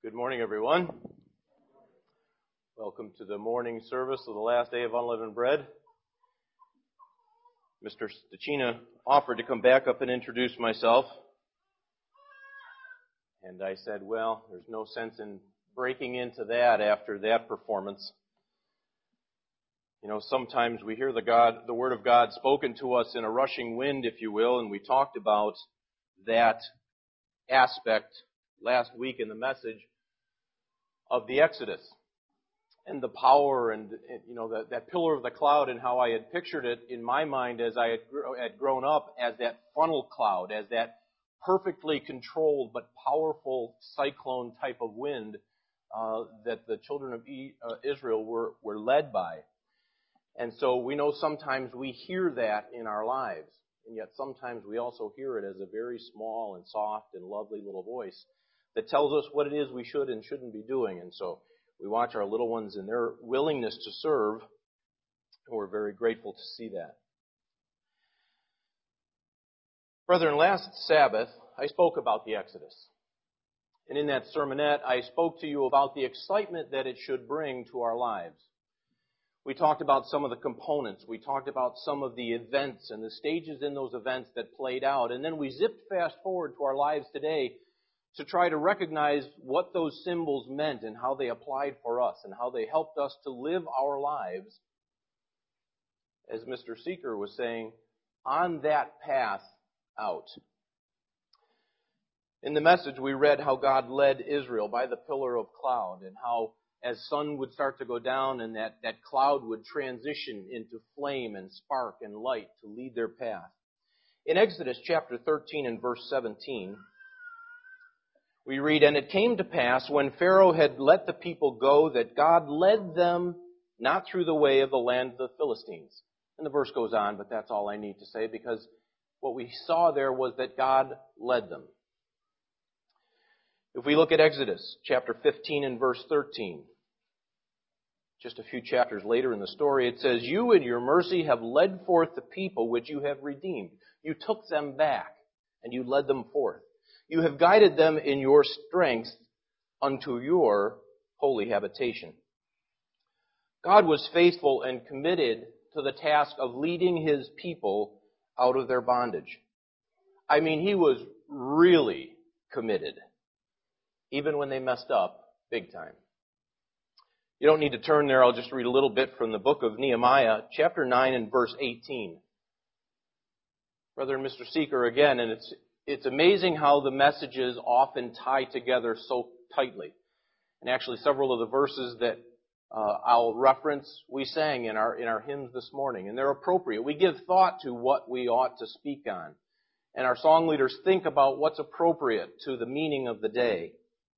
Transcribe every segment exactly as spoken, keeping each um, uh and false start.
Good morning, everyone. Welcome to the morning service of the last day of Unleavened Bread. Mister Stachina offered to come back up and introduce myself. And I said, well, there's no sense in breaking into that after that performance. You know, sometimes we hear the God, the Word of God spoken to us in a rushing wind, if you will, and we talked about that aspect last week in the message of the Exodus and the power and, you know, that, that pillar of the cloud and how I had pictured it in my mind as I had, had grown up as that funnel cloud, as that perfectly controlled but powerful cyclone type of wind uh, that the children of e, uh, Israel were, were led by. And so we know sometimes we hear that in our lives, and yet sometimes we also hear it as a very small and soft and lovely little voice that tells us what it is we should and shouldn't be doing. And so we watch our little ones in their willingness to serve, and we're very grateful to see that. Brethren, last Sabbath, I spoke about the Exodus. And in that sermonette, I spoke to you about the excitement that it should bring to our lives. We talked about some of the components. We talked about some of the events and the stages in those events that played out. And then we zipped fast forward to our lives today to try to recognize what those symbols meant and how they applied for us and how they helped us to live our lives, as Mister Seeker was saying, on that path out. In the message, we read how God led Israel by the pillar of cloud and how as sun would start to go down and that, that cloud would transition into flame and spark and light to lead their path. In Exodus chapter thirteen and verse seventeen, we read, "And it came to pass, when Pharaoh had let the people go, that God led them not through the way of the land of the Philistines." And the verse goes on, but that's all I need to say, because what we saw there was that God led them. If we look at Exodus chapter fifteen and verse thirteen, just a few chapters later in the story, it says, "You in your mercy have led forth the people which you have redeemed. You took them back, and you led them forth. You have guided them in your strength unto your holy habitation." God was faithful and committed to the task of leading His people out of their bondage. I mean, He was really committed, even when they messed up big time. You don't need to turn there. I'll just read a little bit from the book of Nehemiah, chapter nine and verse eighteen. Brother and Mister Seeker again, and it's It's amazing how the messages often tie together so tightly. And actually several of the verses that uh, I'll reference, we sang in our in our hymns this morning. And they're appropriate. We give thought to what we ought to speak on. And our song leaders think about what's appropriate to the meaning of the day.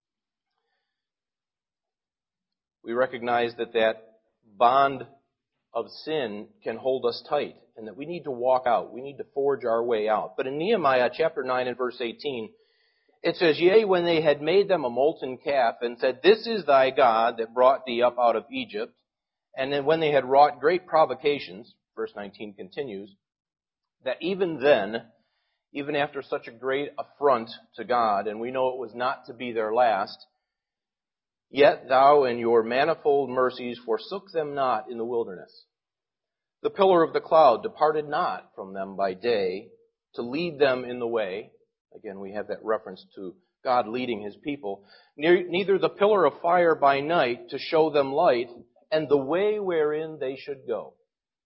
We recognize that that bond of sin can hold us tight, and that we need to walk out. We need to forge our way out. But in Nehemiah chapter nine and verse eighteen, it says, "Yea, when they had made them a molten calf, and said, This is thy God that brought thee up out of Egypt. And then when they had wrought great provocations," verse nineteen continues, "that even then, even after such a great affront to God, and we know it was not to be their last, yet thou in your manifold mercies forsook them not in the wilderness. The pillar of the cloud departed not from them by day to lead them in the way." Again, we have that reference to God leading His people. "Neither the pillar of fire by night to show them light, and the way wherein they should go."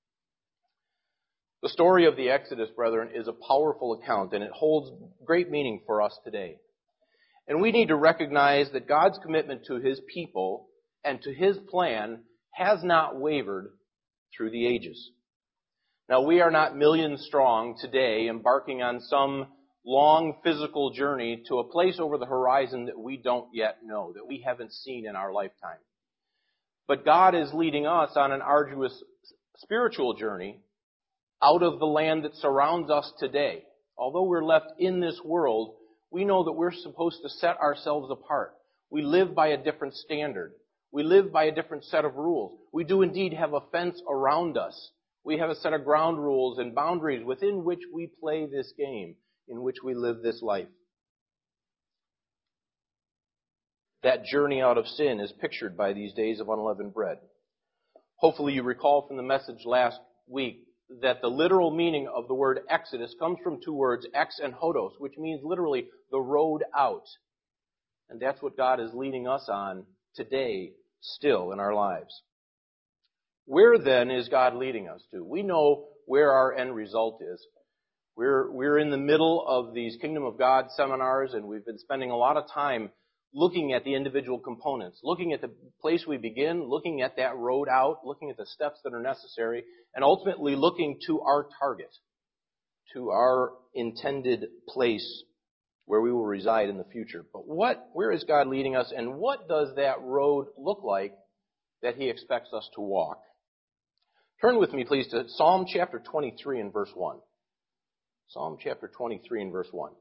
The story of the Exodus, brethren, is a powerful account, and it holds great meaning for us today. And we need to recognize that God's commitment to His people and to His plan has not wavered through the ages. Now, we are not millions strong today embarking on some long physical journey to a place over the horizon that we don't yet know, that we haven't seen in our lifetime. But God is leading us on an arduous spiritual journey out of the land that surrounds us today. Although we're left in this world, we know that we're supposed to set ourselves apart. We live by a different standard. We live by a different set of rules. We do indeed have a fence around us. We have a set of ground rules and boundaries within which we play this game, in which we live this life. that journey out of sin is pictured by these days of unleavened bread. Hopefully you recall from the message last week that the literal meaning of the word Exodus comes from two words, ex and hodos, which means literally the road out. And that's what God is leading us on today, still in our lives. Where then is God leading us to? We know where our end result is. We're, we're in the middle of these Kingdom of God seminars, and we've been spending a lot of time looking at the individual components, looking at the place we begin, looking at that road out, looking at the steps that are necessary, and ultimately looking to our target, to our intended place where we will reside in the future. But what, where is God leading us, and what does that road look like that He expects us to walk? Turn with me, please, to Psalm chapter twenty-three and verse one. Psalm chapter twenty-three and verse one.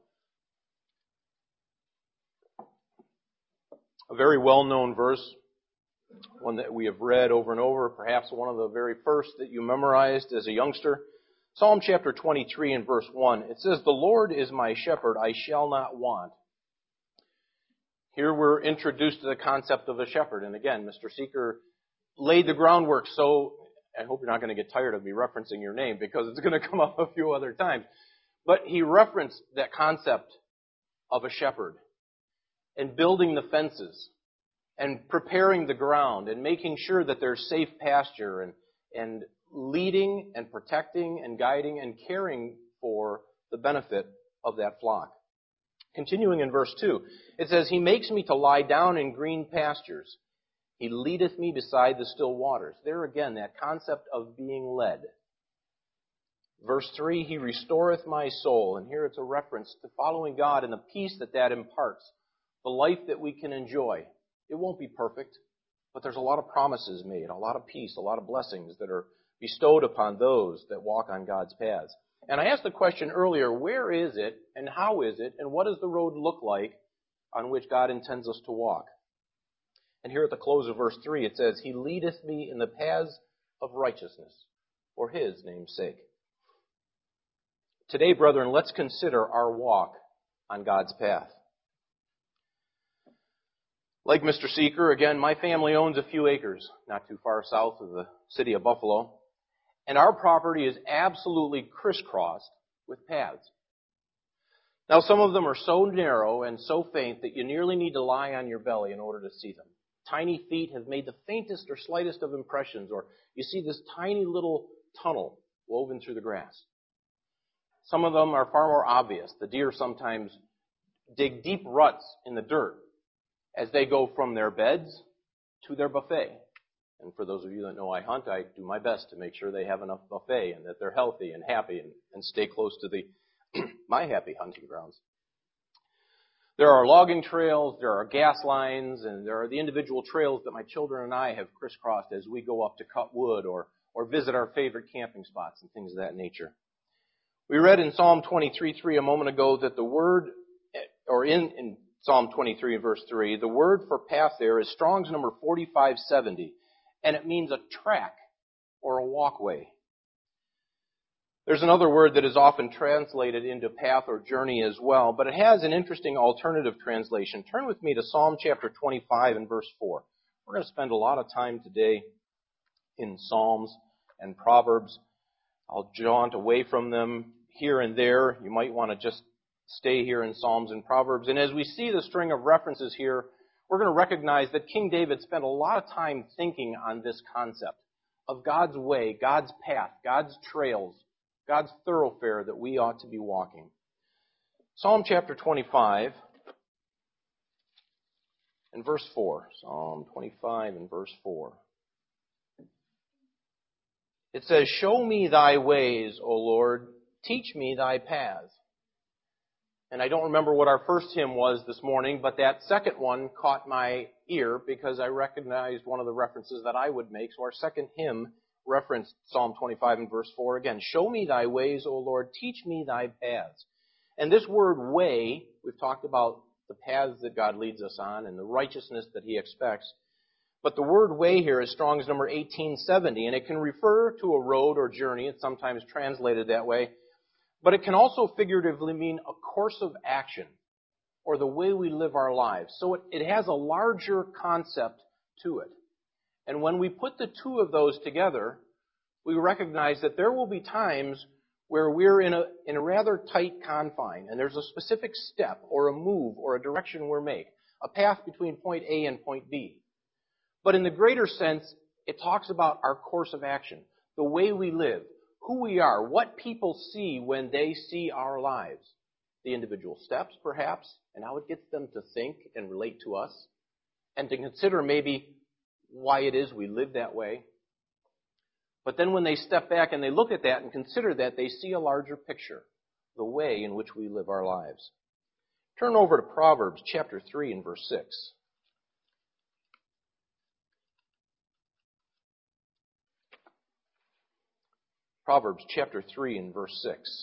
A very well-known verse, one that we have read over and over, perhaps one of the very first that you memorized as a youngster. Psalm chapter twenty-three and verse one, it says, "The Lord is my shepherd, I shall not want." Here we're introduced to the concept of a shepherd. And again, Mister Seeker laid the groundwork, so I hope you're not going to get tired of me referencing your name because it's going to come up a few other times. But he referenced that concept of a shepherd and building the fences and preparing the ground and making sure that there's safe pasture and, and leading and protecting and guiding and caring for the benefit of that flock. Continuing in verse two, it says, "He makes me to lie down in green pastures. He leadeth me beside the still waters." There again, that concept of being led. Verse three, "He restoreth my soul." And here it's a reference to following God and the peace that that imparts. The life that we can enjoy. It won't be perfect, but there's a lot of promises made, a lot of peace, a lot of blessings that are bestowed upon those that walk on God's paths. And I asked the question earlier, where is it and how is it and what does the road look like on which God intends us to walk? And here at the close of verse three it says, "He leadeth me in the paths of righteousness for His name's sake." Today, brethren, let's consider our walk on God's path. Like Mister Seeker, again, my family owns a few acres, not too far south of the city of Buffalo. And our property is absolutely crisscrossed with paths. Now, some of them are so narrow and so faint that you nearly need to lie on your belly in order to see them. Tiny feet have made the faintest or slightest of impressions, or you see this tiny little tunnel woven through the grass. Some of them are far more obvious. The deer sometimes dig deep ruts in the dirt as they go from their beds to their buffet. And for those of you that know I hunt, I do my best to make sure they have enough buffet and that they're healthy and happy and, and stay close to the my happy hunting grounds. There are logging trails, there are gas lines, and there are the individual trails that my children and I have crisscrossed as we go up to cut wood or, or visit our favorite camping spots and things of that nature. We read in Psalm twenty-three three a moment ago that the word, or in, in Psalm twenty-three verse three, the word for path there is Strong's number forty-five seventy, and it means a track or a walkway. There's another word that is often translated into path or journey as well, but it has an interesting alternative translation. Turn with me to Psalm chapter twenty-five and verse four. We're going to spend a lot of time today in Psalms and Proverbs. I'll jaunt away from them here and there. You might want to just stay here in Psalms and Proverbs. And as we see the string of references here, we're going to recognize that King David spent a lot of time thinking on this concept of God's way, God's path, God's trails, God's thoroughfare that we ought to be walking. Psalm chapter twenty-five and verse four. Psalm twenty-five and verse four. It says, "Show me thy ways, O Lord, teach me thy paths." And I don't remember what our first hymn was this morning, but that second one caught my ear because I recognized one of the references that I would make. So our second hymn referenced Psalm twenty-five and verse four again. "Show me thy ways, O Lord, teach me thy paths." And this word way, we've talked about the paths that God leads us on and the righteousness that He expects. But the word way here is Strong's number eighteen seventy, and it can refer to a road or journey. It's sometimes translated that way. But it can also figuratively mean a course of action or the way we live our lives. So it, it has a larger concept to it. And when we put the two of those together, we recognize that there will be times where we're in a, in a rather tight confine, and there's a specific step or a move or a direction we're make, a path between point A and point B. But in the greater sense, it talks about our course of action, the way we live, who we are, what people see when they see our lives, the individual steps, perhaps, and how it gets them to think and relate to us, and to consider maybe why it is we live that way. But then when they step back and they look at that and consider that, they see a larger picture, the way in which we live our lives. Turn over to Proverbs chapter three and verse six. Proverbs chapter three and verse six.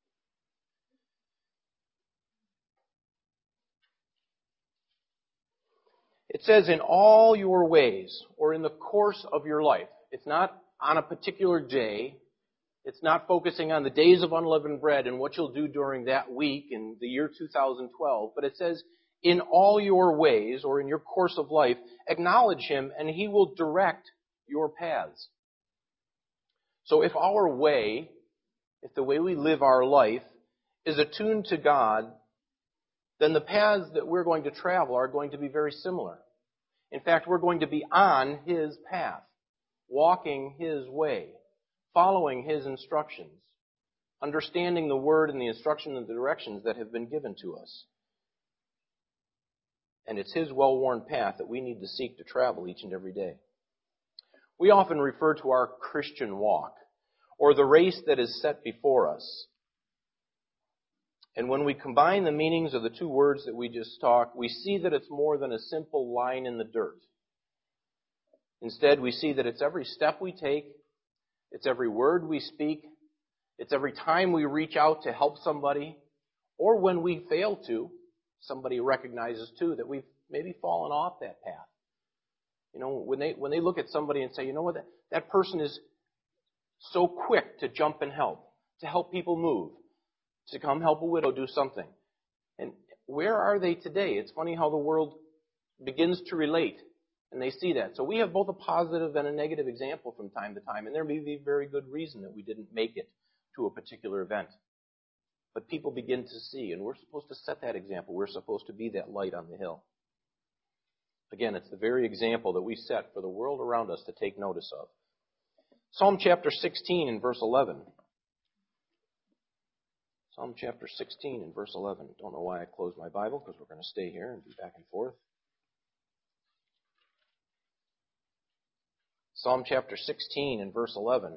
It says, in all your ways, or in the course of your life. It's not on a particular day. It's not focusing on the days of unleavened bread and what you'll do during that week in the year two thousand twelve. But it says, in all your ways, or in your course of life, acknowledge Him and He will direct your paths. So if our way, if the way we live our life is attuned to God, then the paths that we're going to travel are going to be very similar. In fact, we're going to be on His path, walking His way, following His instructions, understanding the Word and the instruction and the directions that have been given to us. And it's His well-worn path that we need to seek to travel each and every day. We often refer to our Christian walk, or the race that is set before us. And when we combine the meanings of the two words that we just talked, we see that it's more than a simple line in the dirt. Instead, we see that it's every step we take, it's every word we speak, it's every time we reach out to help somebody, or when we fail to, somebody recognizes too that we've maybe fallen off that path. You know, when they when they look at somebody and say, you know what, that, that person is so quick to jump and help, to help people move, to come help a widow do something. And where are they today? It's funny how the world begins to relate, and they see that. So we have both a positive and a negative example from time to time, and there may be a very good reason that we didn't make it to a particular event. But people begin to see, and we're supposed to set that example. We're supposed to be that light on the hill. Again, it's the very example that we set for the world around us to take notice of. Psalm chapter sixteen and verse eleven. Psalm chapter sixteen and verse eleven. Don't know why I closed my Bible, because we're going to stay here and be back and forth. Psalm chapter sixteen and verse eleven.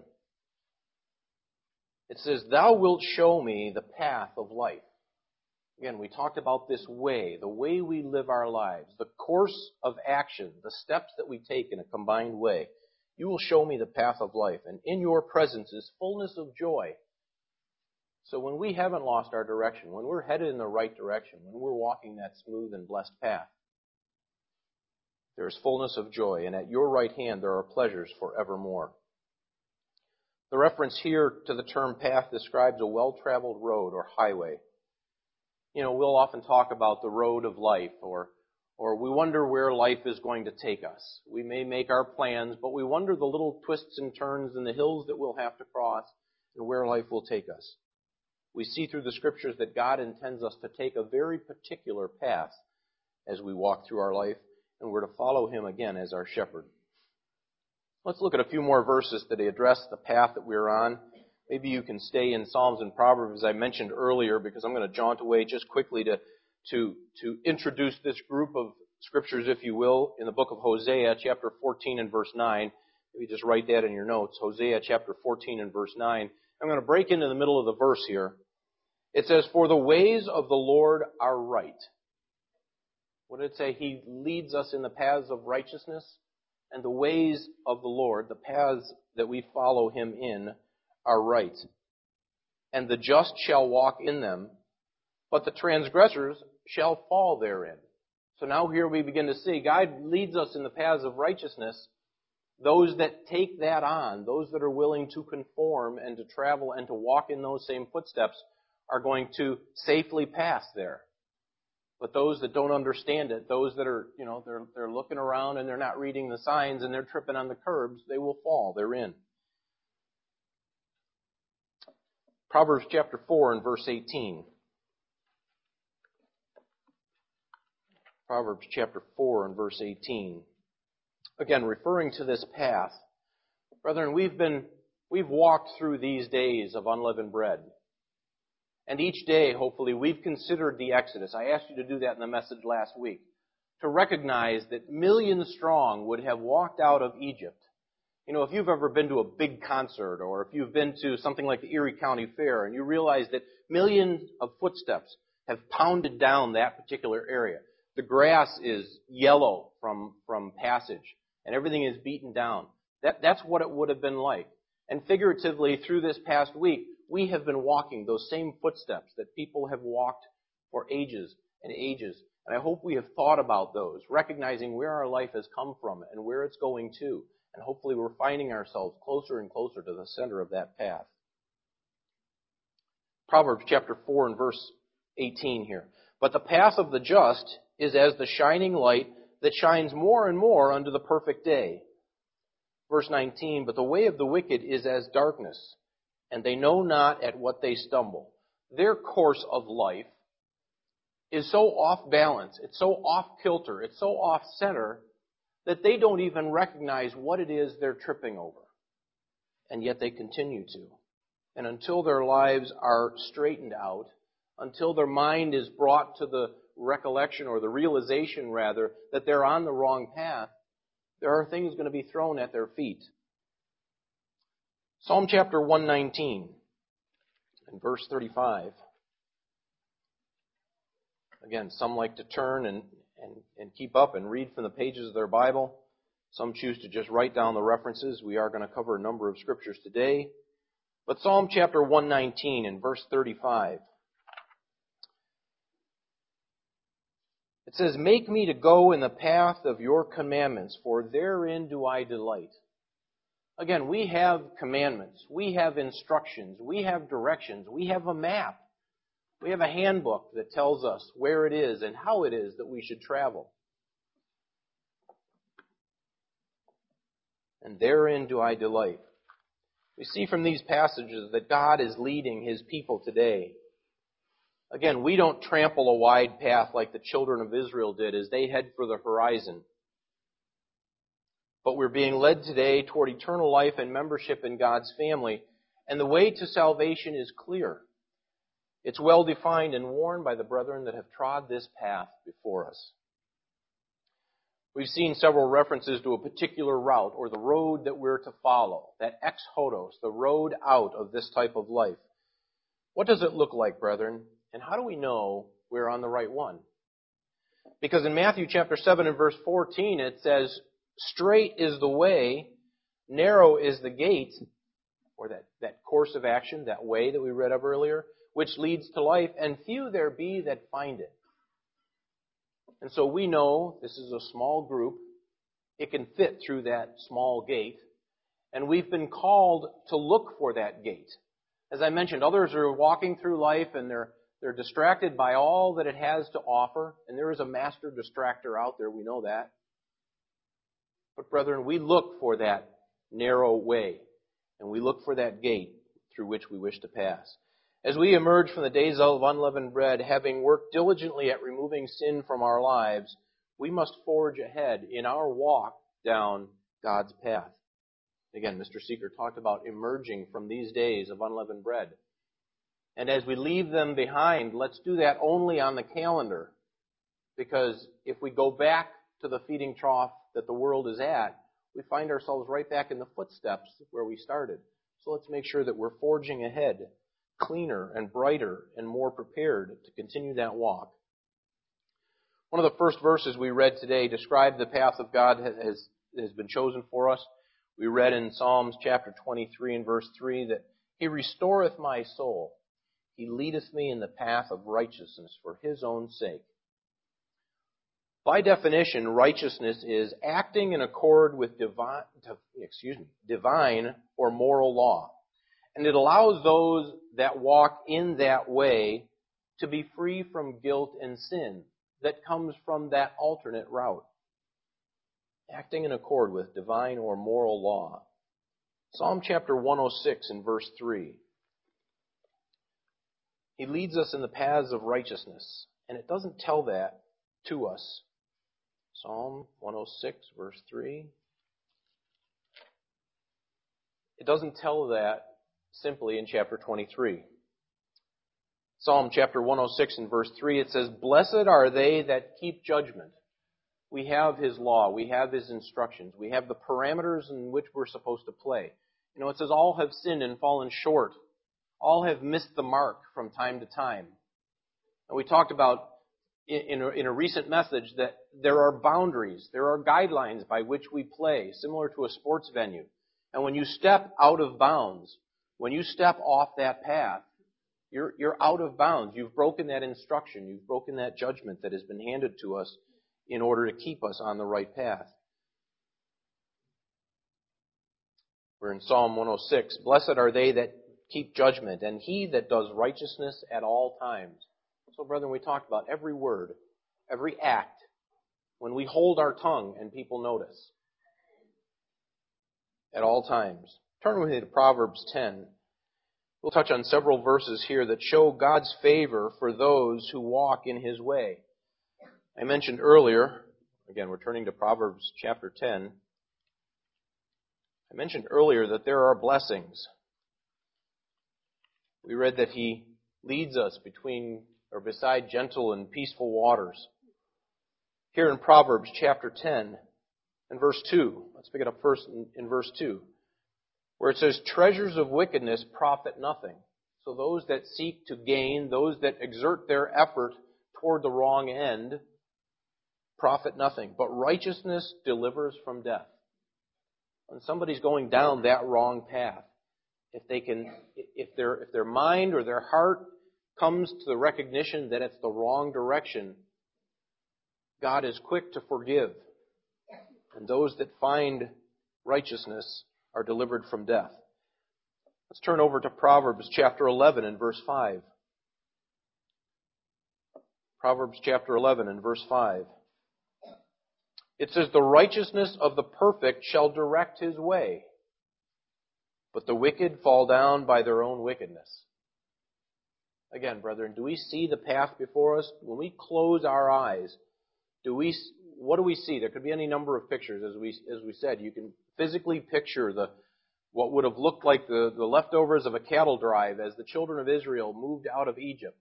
It says, Thou wilt show me the path of life. Again, we talked about this way, the way we live our lives, the course of action, the steps that we take in a combined way. You will show me the path of life, and in your presence is fullness of joy. So when we haven't lost our direction, when we're headed in the right direction, when we're walking that smooth and blessed path, there is fullness of joy, and at your right hand there are pleasures forevermore. The reference here to the term path describes a well-traveled road or highway. You know, we'll often talk about the road of life, or or we wonder where life is going to take us. We may make our plans, but we wonder the little twists and turns and the hills that we'll have to cross and where life will take us. We see through the Scriptures that God intends us to take a very particular path as we walk through our life, and we're to follow Him again as our shepherd. Let's look at a few more verses that address the path that we're on. Maybe you can stay in Psalms and Proverbs, as I mentioned earlier, because I'm going to jaunt away just quickly to, to, to introduce this group of Scriptures, if you will, in the book of Hosea, chapter fourteen and verse nine. Maybe just write that in your notes. Hosea, chapter fourteen and verse nine. I'm going to break into the middle of the verse here. It says, For the ways of the Lord are right. What did it say? He leads us in the paths of righteousness. And the ways of the Lord, the paths that we follow Him in, are right. And the just shall walk in them, but the transgressors shall fall therein. So now here we begin to see God leads us in the paths of righteousness. Those that take that on, those that are willing to conform and to travel and to walk in those same footsteps, are going to safely pass there. But those that don't understand it, those that are, you know, they're, they're looking around and they're not reading the signs and they're tripping on the curbs, they will fall. They're in. Proverbs chapter four and verse eighteen. Proverbs chapter four and verse eighteen. Again, referring to this path. Brethren, we've been, we've walked through these days of unleavened bread. And each day, hopefully, we've considered the Exodus. I asked you to do that in the message last week. To recognize that millions strong would have walked out of Egypt. You know, if you've ever been to a big concert, or if you've been to something like the Erie County Fair, and you realize that millions of footsteps have pounded down that particular area. The grass is yellow from, from passage, and everything is beaten down. That, that's what it would have been like. And figuratively, through this past week, we have been walking those same footsteps that people have walked for ages and ages. And I hope we have thought about those, recognizing where our life has come from and where it's going to. And hopefully we're finding ourselves closer and closer to the center of that path. Proverbs chapter four and verse eighteen here. But the path of the just is as the shining light that shines more and more unto the perfect day. Verse nineteen, but the way of the wicked is as darkness, and they know not at what they stumble. Their course of life is so off balance, it's so off kilter, it's so off center, that they don't even recognize what it is they're tripping over. And yet they continue to. And until their lives are straightened out, until their mind is brought to the recollection, or the realization rather, that they're on the wrong path, there are things going to be thrown at their feet. Psalm chapter one nineteen and verse thirty-five. Again, some like to turn and, and, and keep up and read from the pages of their Bible. Some choose to just write down the references. We are going to cover a number of scriptures today. But Psalm chapter one nineteen and verse thirty-five. It says, make me to go in the path of your commandments, for therein do I delight. Again, we have commandments, we have instructions, we have directions, we have a map. We have a handbook that tells us where it is and how it is that we should travel. And therein do I delight. We see from these passages that God is leading His people today. Again, we don't trample a wide path like the children of Israel did as they head for the horizon. But we're being led today toward eternal life and membership in God's family. And the way to salvation is clear. It's well defined and worn by the brethren that have trod this path before us. We've seen several references to a particular route or the road that we're to follow. That ex hodos, the road out of this type of life. What does it look like, brethren? And how do we know we're on the right one? Because in Matthew chapter seven and verse fourteen it says, straight is the way, narrow is the gate, or that, that course of action, that way that we read of earlier, which leads to life, and few there be that find it. And so we know this is a small group. It can fit through that small gate. And we've been called to look for that gate. As I mentioned, others are walking through life and they're they're distracted by all that it has to offer. And there is a master distractor out there, we know that. But brethren, we look for that narrow way. And we look for that gate through which we wish to pass. As we emerge from the days of unleavened bread, having worked diligently at removing sin from our lives, we must forge ahead in our walk down God's path. Again, Mister Seeker talked about emerging from these days of unleavened bread. And as we leave them behind, let's do that only on the calendar. Because if we go back to the feeding trough that the world is at, we find ourselves right back in the footsteps where we started. So let's make sure that we're forging ahead, cleaner and brighter and more prepared to continue that walk. One of the first verses we read today described the path of God has, has been chosen for us. We read in Psalms chapter twenty-three and verse three that He restoreth my soul. He leadeth me in the path of righteousness for His own sake. By definition, righteousness is acting in accord with divine, excuse me, divine or moral law. And it allows those that walk in that way to be free from guilt and sin. that comes from that alternate route, acting in accord with divine or moral law. Psalm chapter one oh six and verse three. He leads us in the paths of righteousness, and it doesn't tell that to us. Psalm one oh six, verse three. It doesn't tell that simply in chapter twenty-three. Psalm chapter one oh six and verse three, it says, "Blessed are they that keep judgment." We have His law. We have His instructions. We have the parameters in which we're supposed to play. You know, it says, all have sinned and fallen short. All have missed the mark from time to time. And we talked about in a, in a recent message that there are boundaries. There are guidelines by which we play, similar to a sports venue. And when you step out of bounds, when you step off that path, you're, you're out of bounds. You've broken that instruction. You've broken that judgment that has been handed to us in order to keep us on the right path. We're in Psalm one oh six. "Blessed are they that keep judgment, and he that does righteousness at all times." So, brethren, we talked about every word, every act, when we hold our tongue and people notice. At all times. Turn with me to Proverbs ten. We'll touch on several verses here that show God's favor for those who walk in His way. I mentioned earlier, again, we're turning to Proverbs chapter ten. I mentioned earlier that there are blessings. We read that He leads us between or beside gentle and peaceful waters. Here in Proverbs chapter ten and verse two, let's pick it up first in, in verse two, where it says, "Treasures of wickedness profit nothing." So those that seek to gain, those that exert their effort toward the wrong end, profit nothing. But righteousness delivers from death. When somebody's going down that wrong path, if they can, if their if their mind or their heart comes to the recognition that it's the wrong direction, God is quick to forgive. And those that find righteousness are delivered from death. Let's turn over to Proverbs chapter eleven and verse five. Proverbs chapter eleven and verse five. It says, "The righteousness of the perfect shall direct his way, but the wicked fall down by their own wickedness." Again, brethren, do we see the path before us? When we close our eyes, do we? What do we see? There could be any number of pictures, as we as we said. You can physically picture the what would have looked like the, the leftovers of a cattle drive as the children of Israel moved out of Egypt.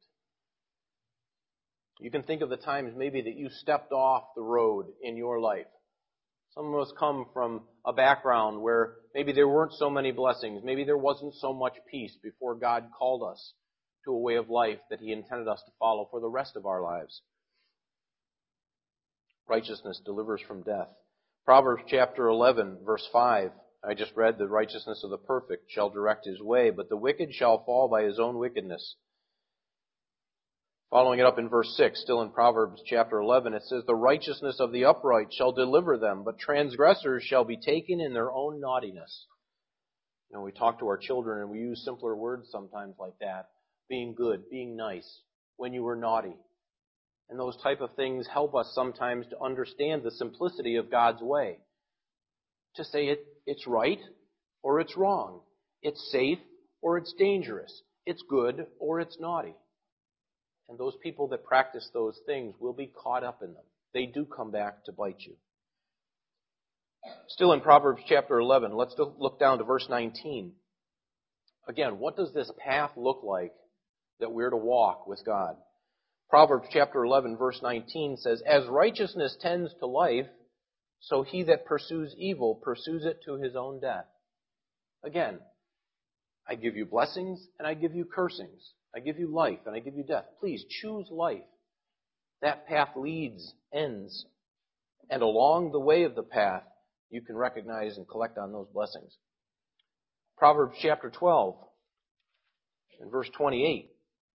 You can think of the times maybe that you stepped off the road in your life. Some of us come from a background where maybe there weren't so many blessings. Maybe there wasn't so much peace before God called us to a way of life that He intended us to follow for the rest of our lives. Righteousness delivers from death. Proverbs chapter eleven, verse five. I just read, "The righteousness of the perfect shall direct his way, but the wicked shall fall by his own wickedness." Following it up in verse six, still in Proverbs chapter eleven, it says, "The righteousness of the upright shall deliver them, but transgressors shall be taken in their own naughtiness." You know, we talk to our children and we use simpler words sometimes like that. Being good, being nice, when you were naughty. And those type of things help us sometimes to understand the simplicity of God's way. To say it, it's right or it's wrong. It's safe or it's dangerous. It's good or it's naughty. And those people that practice those things will be caught up in them. They do come back to bite you. Still in Proverbs chapter eleven, let's look down to verse nineteen. Again, what does this path look like that we're to walk with God? Proverbs chapter eleven, verse nineteen says, "As righteousness tends to life, so he that pursues evil pursues it to his own death." Again, I give you blessings and I give you cursings. I give you life and I give you death. Please choose life. That path leads, ends, and along the way of the path, you can recognize and collect on those blessings. Proverbs chapter twelve and verse twenty-eight.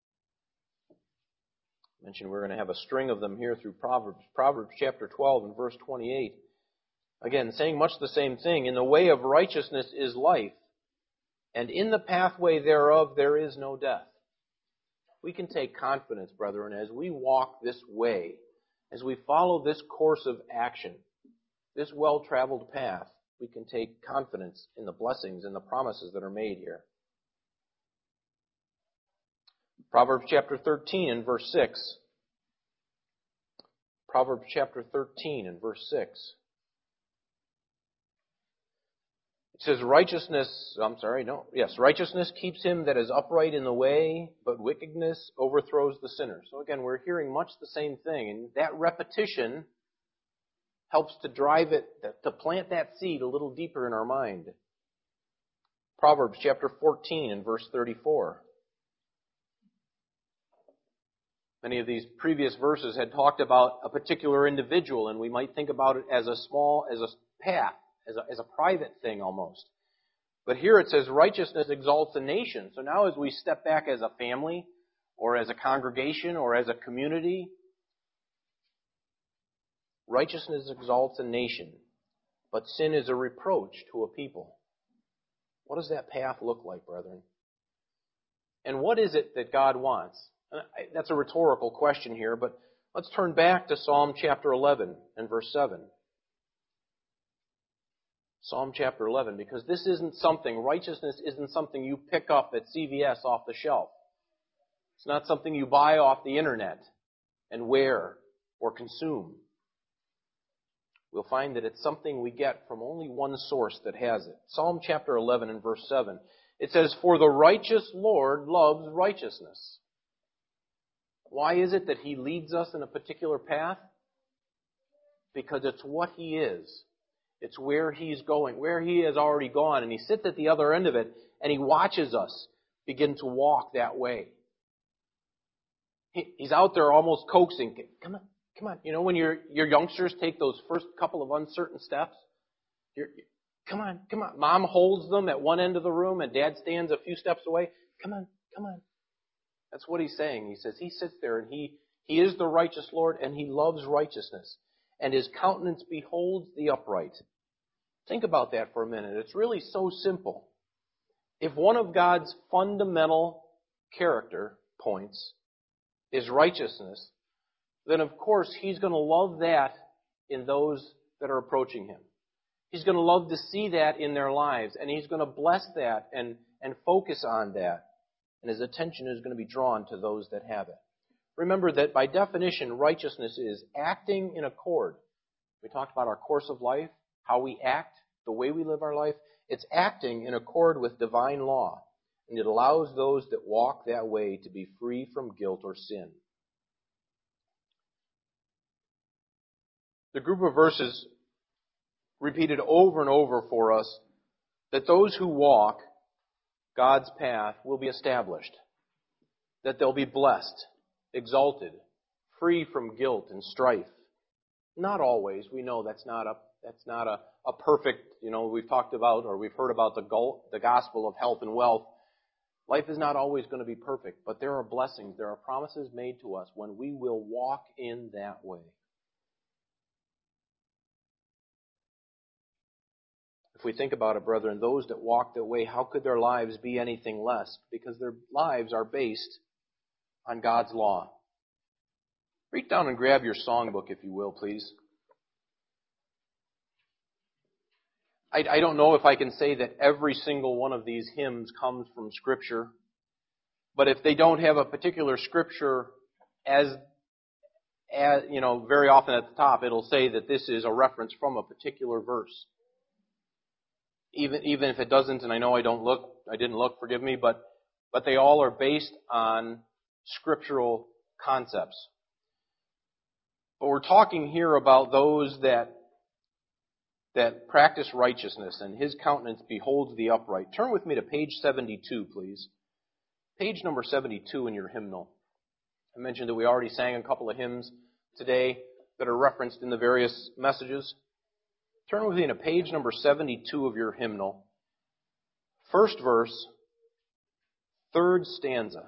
I mentioned we're going to have a string of them here through Proverbs. Proverbs chapter twelve and verse twenty-eight. Again, saying much the same thing. "In the way of righteousness is life, and in the pathway thereof there is no death." We can take confidence, brethren, as we walk this way, As we follow this course of action, this well-traveled path, we can take confidence in the blessings and the promises that are made here. Proverbs chapter thirteen and verse six. Proverbs chapter thirteen and verse six. It says, righteousness, I'm sorry, no, yes, righteousness keeps him that is upright in the way, but wickedness overthrows the sinner. So again, we're hearing much the same thing, and that repetition helps to drive it, to plant that seed a little deeper in our mind. Proverbs chapter fourteen and verse thirty-four. Many of these previous verses had talked about a particular individual, and we might think about it as a small, as a path, as a, as a private thing almost. But here it says, righteousness exalts a nation. So now as we step back as a family, or as a congregation, or as a community, righteousness exalts a nation, but sin is a reproach to a people. What does that path look like, brethren? And what is it that God wants? That's a rhetorical question here, but let's turn back to Psalm chapter eleven and verse seven. Psalm chapter eleven, because this isn't something, righteousness isn't something you pick up at C V S off the shelf. It's not something you buy off the internet and wear or consume. We'll find that it's something we get from only one source that has it. Psalm chapter eleven and verse seven. It says, for the righteous Lord loves righteousness. Why is it that He leads us in a particular path? Because it's what He is. It's where He's going, where He has already gone. And He sits at the other end of it, and He watches us begin to walk that way. He, he's out there almost coaxing. Come on, come on. You know, when your your youngsters take those first couple of uncertain steps, you're, come on, come on. Mom holds them at one end of the room, and Dad stands a few steps away. Come on, come on. That's what He's saying. He says He sits there, and He He is the righteous Lord, and He loves righteousness. And His countenance beholds the upright. Think about that for a minute. It's really so simple. If one of God's fundamental character points is righteousness, then of course He's going to love that in those that are approaching Him. He's going to love to see that in their lives, and He's going to bless that and, and focus on that. And His attention is going to be drawn to those that have it. Remember that by definition, righteousness is acting in accord. We talked about our course of life, how we act, the way we live our life. It's acting in accord with divine law. And it allows those that walk that way to be free from guilt or sin. The group of verses repeated over and over for us that those who walk God's path will be established, that they'll be blessed, exalted, free from guilt and strife. Not always. We know that's not a that's not a, a perfect, you know, we've talked about or we've heard about the goal, the gospel of health and wealth. Life is not always going to be perfect, but there are blessings, there are promises made to us when we will walk in that way. If we think about it, brethren, those that walk that way, how could their lives be anything less? Because their lives are based on God's law. Reach down and grab your songbook, if you will, please. I, I don't know if I can say that every single one of these hymns comes from Scripture, but if they don't have a particular Scripture as, as you know, very often at the top, it'll say that this is a reference from a particular verse. Even even if it doesn't, and I know I don't look, I didn't look, forgive me, but but they all are based on scriptural concepts. But we're talking here about those that that practice righteousness, and His countenance beholds the upright. Turn with me to page seventy-two, please. Page number seventy-two in your hymnal. I mentioned that we already sang a couple of hymns today that are referenced in the various messages. Turn with me to page number seventy-two of your hymnal. First verse, third stanza.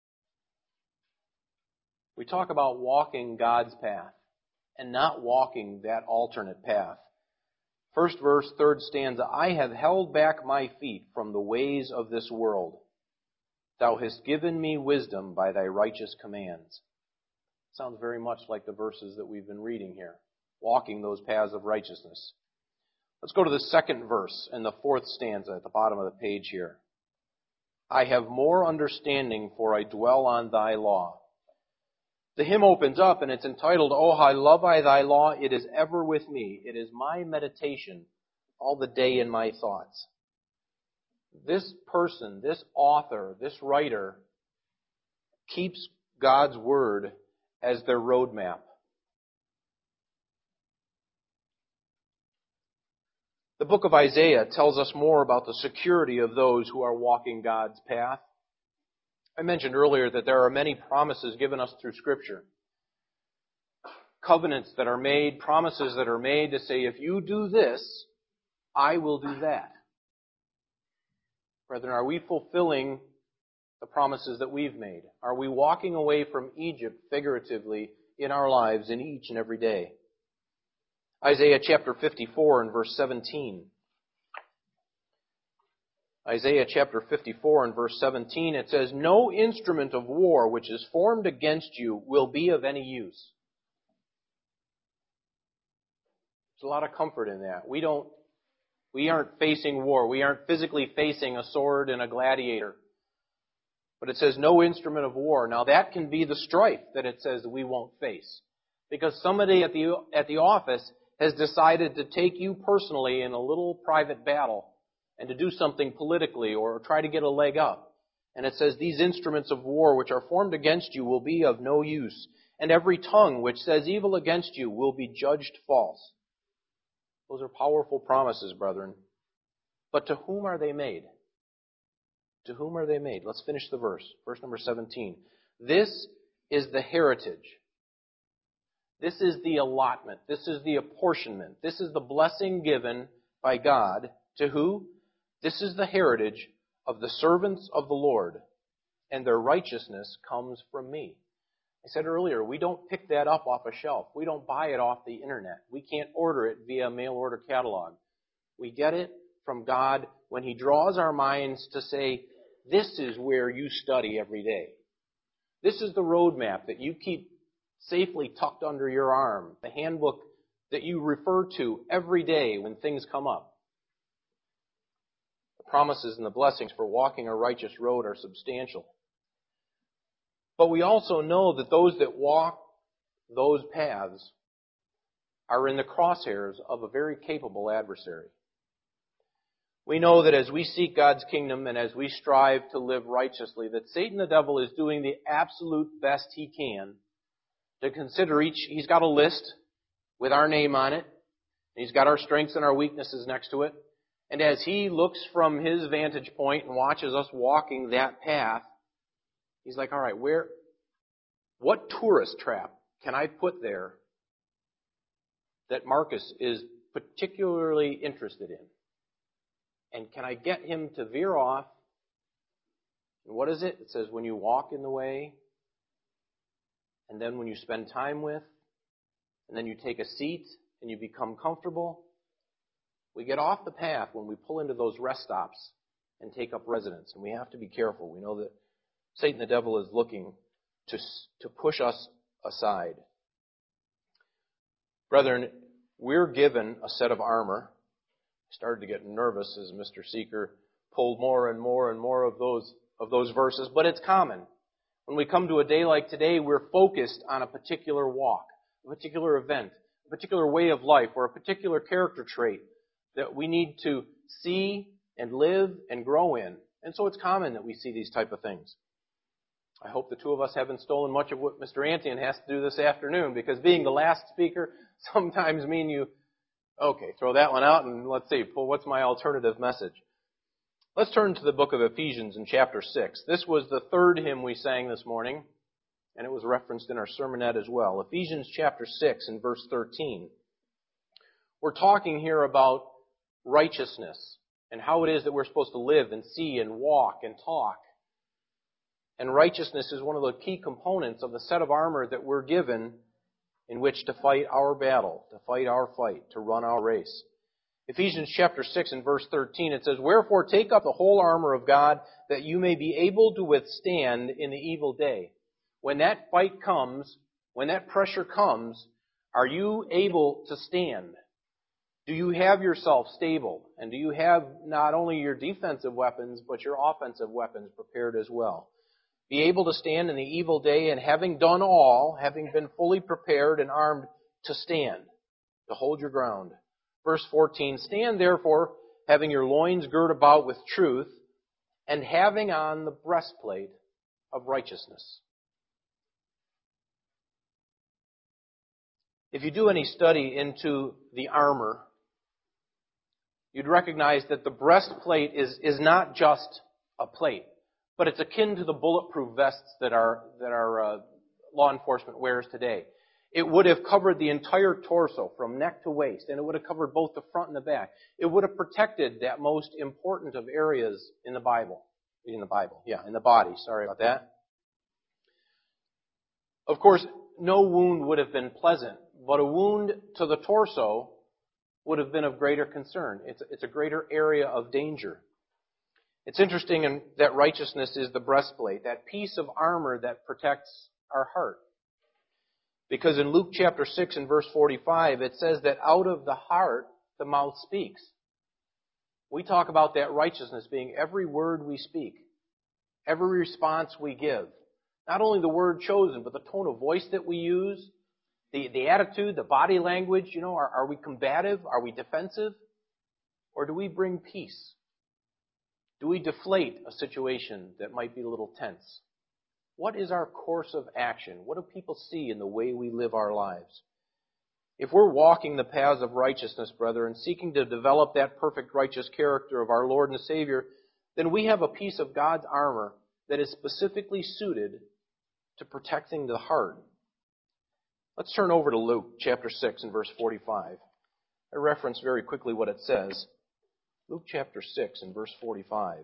We talk about walking God's path and not walking that alternate path. First verse, third stanza. I have held back my feet from the ways of this world. Thou hast given me wisdom by Thy righteous commands. Sounds very much like the verses that we've been reading here. Walking those paths of righteousness. Let's go to the second verse and the fourth stanza at the bottom of the page here. I have more understanding, for I dwell on thy law. The hymn opens up and it's entitled, Oh, how love I thy law, it is ever with me. It is my meditation all the day in my thoughts. This person, this author, this writer keeps God's word as their roadmap. The book of Isaiah tells us more about the security of those who are walking God's path. I mentioned earlier that there are many promises given us through Scripture. Covenants that are made, promises that are made to say, if you do this, I will do that. Brethren, are we fulfilling the promises that we've made? Are we walking away from Egypt figuratively in our lives in each and every day? Isaiah chapter fifty-four and verse seventeen. Isaiah chapter fifty-four and verse seventeen, it says, No instrument of war which is formed against you will be of any use. There's a lot of comfort in that. We don't, we aren't facing war. We aren't physically facing a sword and a gladiator. But it says no instrument of war. Now that can be the strife that it says that we won't face. Because somebody at the, at the office has decided to take you personally in a little private battle and to do something politically or try to get a leg up. And it says, these instruments of war which are formed against you will be of no use, and every tongue which says evil against you will be judged false. Those are powerful promises, brethren. But to whom are they made? To whom are they made? Let's finish the verse. Verse number seventeen. This is the heritage. This is the allotment. This is the apportionment. This is the blessing given by God to who? This is the heritage of the servants of the Lord, and their righteousness comes from me. I said earlier, we don't pick that up off a shelf. We don't buy it off the internet. We can't order it via mail order catalog. We get it from God when He draws our minds to say, this is where you study every day. This is the roadmap that you keep safely tucked under your arm, the handbook that you refer to every day when things come up. The promises and the blessings for walking a righteous road are substantial. But we also know that those that walk those paths are in the crosshairs of a very capable adversary. We know that as we seek God's kingdom and as we strive to live righteously, that Satan the devil is doing the absolute best he can to consider each. He's got a list with our name on it. He's got our strengths and our weaknesses next to it. And as he looks from his vantage point and watches us walking that path, he's like, all right, where, what tourist trap can I put there that Marcus is particularly interested in? And can I get him to veer off? And what is it? It says when you walk in the way, and then when you spend time with, and then you take a seat and you become comfortable, we get off the path when we pull into those rest stops and take up residence. And we have to be careful. We know that Satan the devil is looking to, to push us aside. Brethren, we're given a set of armor. I started to get nervous as Mister Seeker pulled more and more and more of those of those verses, but it's common. When we come to a day like today, we're focused on a particular walk, a particular event, a particular way of life, or a particular character trait that we need to see and live and grow in. And so it's common that we see these type of things. I hope the two of us haven't stolen much of what Mister Antian has to do this afternoon, because being the last speaker sometimes mean you, okay, throw that one out and let's see, well, what's my alternative message? Let's turn to the book of Ephesians in chapter six. This was the third hymn we sang this morning, and it was referenced in our sermonette as well. Ephesians chapter six and verse thirteen. We're talking here about righteousness and how it is that we're supposed to live and see and walk and talk. And righteousness is one of the key components of the set of armor that we're given in which to fight our battle, to fight our fight, to run our race. Ephesians chapter six and verse thirteen, it says, Wherefore take up the whole armor of God, that you may be able to withstand in the evil day. When that fight comes, When that pressure comes, are you able to stand? Do you have yourself stable? And do you have not only your defensive weapons, but your offensive weapons prepared as well? Be able to stand in the evil day, and having done all, having been fully prepared and armed to stand, to hold your ground. Verse fourteen, stand therefore, having your loins girt about with truth, and having on the breastplate of righteousness. If you do any study into the armor, you'd recognize that the breastplate is, is not just a plate, but it's akin to the bulletproof vests that our, that our uh, law enforcement wears today. It would have covered the entire torso from neck to waist, and it would have covered both the front and the back. It would have protected that most important of areas in the Bible. In the Bible, yeah, in the body. Sorry about that. Of course, no wound would have been pleasant, but a wound to the torso would have been of greater concern. It's, it's a greater area of danger. It's interesting in, that righteousness is the breastplate, that piece of armor that protects our heart. Because in Luke chapter six and verse forty-five, it says that out of the heart, the mouth speaks. We talk about that righteousness being every word we speak, every response we give. Not only the word chosen, but the tone of voice that we use, the, the attitude, the body language. You know, are, are we combative? Are we defensive? Or do we bring peace? Do we deflate a situation that might be a little tense? What is our course of action? What do people see in the way we live our lives? If we're walking the paths of righteousness, brethren, seeking to develop that perfect righteous character of our Lord and Savior, then we have a piece of God's armor that is specifically suited to protecting the heart. Let's turn over to Luke chapter six and verse forty-five. I reference very quickly what it says. Luke chapter six and verse forty-five.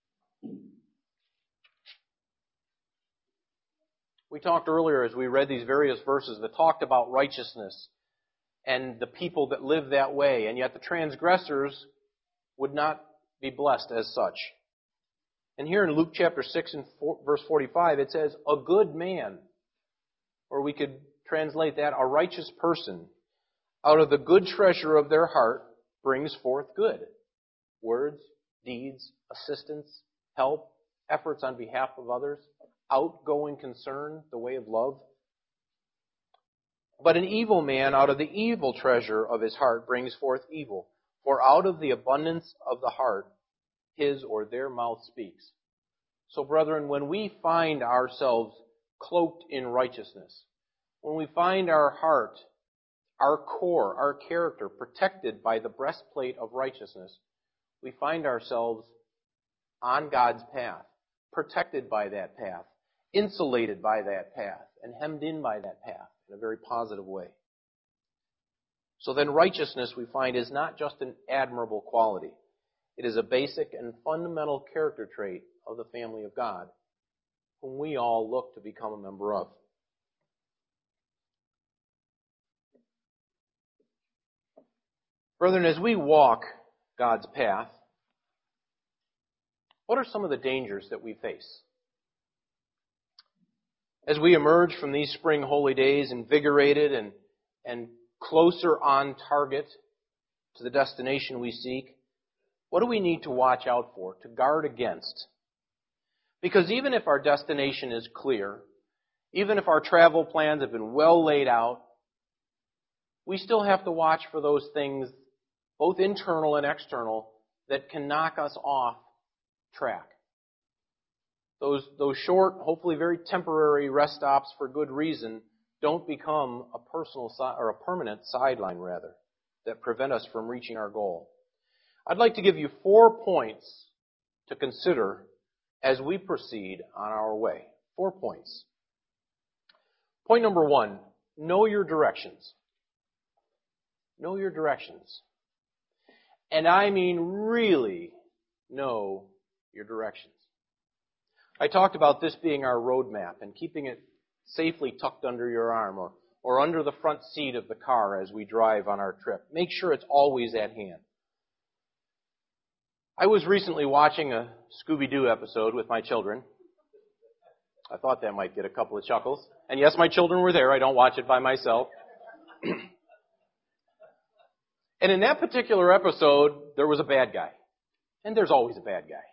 We talked earlier as we read these various verses that talked about righteousness and the people that live that way, and yet the transgressors would not be blessed as such. And here in Luke chapter six and verse forty-five, it says, a good man, or we could translate that, a righteous person, out of the good treasure of their heart brings forth good. Words, deeds, assistance, help, efforts on behalf of others, outgoing concern, the way of love. But an evil man out of the evil treasure of his heart brings forth evil. For out of the abundance of the heart, his or their mouth speaks. So, brethren, when we find ourselves cloaked in righteousness, when we find our heart, our core, our character protected by the breastplate of righteousness, we find ourselves on God's path, protected by that path, insulated by that path, and hemmed in by that path in a very positive way. So then righteousness, we find, is not just an admirable quality. It is a basic and fundamental character trait of the family of God, whom we all look to become a member of. Brethren, as we walk God's path, what are some of the dangers that we face? As we emerge from these spring holy days invigorated and, and closer on target to the destination we seek, what do we need to watch out for, to guard against? Because even if our destination is clear, even if our travel plans have been well laid out, we still have to watch for those things, both internal and external, that can knock us off track. Those, those short, hopefully very temporary rest stops for good reason don't become a personal si- or a permanent sideline, rather, that prevent us from reaching our goal. I'd like to give you four points to consider as we proceed on our way. Four points. Point number one, know your directions. Know your directions. And I mean really know your directions. I talked about this being our roadmap and keeping it safely tucked under your arm or, or under the front seat of the car as we drive on our trip. Make sure it's always at hand. I was recently watching a Scooby-Doo episode with my children. I thought that might get a couple of chuckles. And yes, my children were there. I don't watch it by myself. And in that particular episode, there was a bad guy. And there's always a bad guy.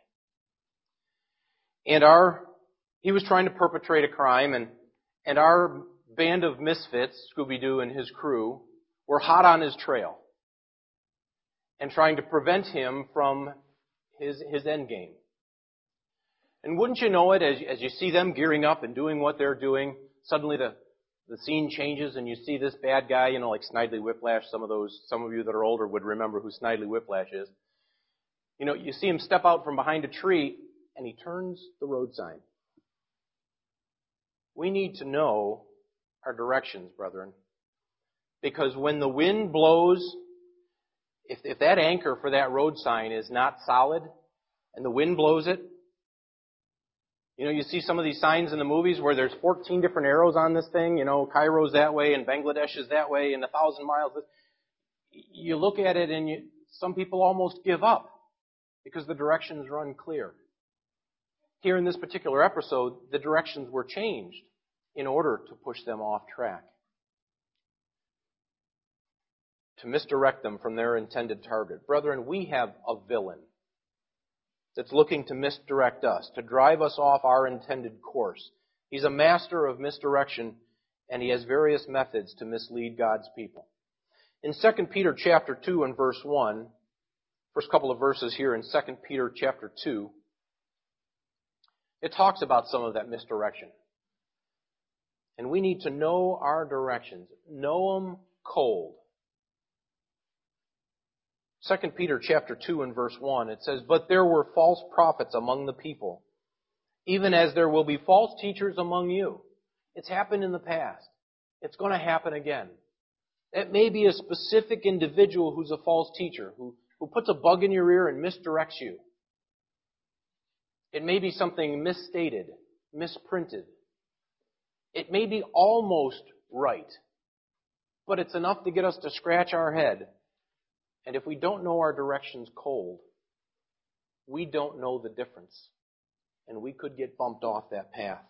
And our, he was trying to perpetrate a crime, and, and our band of misfits, Scooby-Doo and his crew, were hot on his trail and trying to prevent him from his, his end game. And wouldn't you know it, as, as you see them gearing up and doing what they're doing, suddenly the, the scene changes and you see this bad guy, you know, like Snidely Whiplash. Some of those, some of you that are older would remember who Snidely Whiplash is. You know, you see him step out from behind a tree and he turns the road sign. We need to know our directions, brethren. Because when the wind blows, if, if that anchor for that road sign is not solid and the wind blows it, you know, you see some of these signs in the movies where there's fourteen different arrows on this thing, you know, Cairo's that way and Bangladesh is that way and a thousand miles. You look at it and you, some people almost give up because the directions are unclear. Here in this particular episode, the directions were changed in order to push them off track, to misdirect them from their intended target. Brethren, we have a villain that's looking to misdirect us, to drive us off our intended course. He's a master of misdirection, and he has various methods to mislead God's people. In Second Peter chapter two and verse one, first couple of verses here in Second Peter chapter two, it talks about some of that misdirection. And we need to know our directions. Know them cold. Second Peter chapter two and verse one, it says, "But there were false prophets among the people, even as there will be false teachers among you." It's happened in the past. It's going to happen again. It may be a specific individual who's a false teacher, who, who puts a bug in your ear and misdirects you. It may be something misstated, misprinted. It may be almost right, but it's enough to get us to scratch our head. And if we don't know our directions cold, we don't know the difference. And we could get bumped off that path.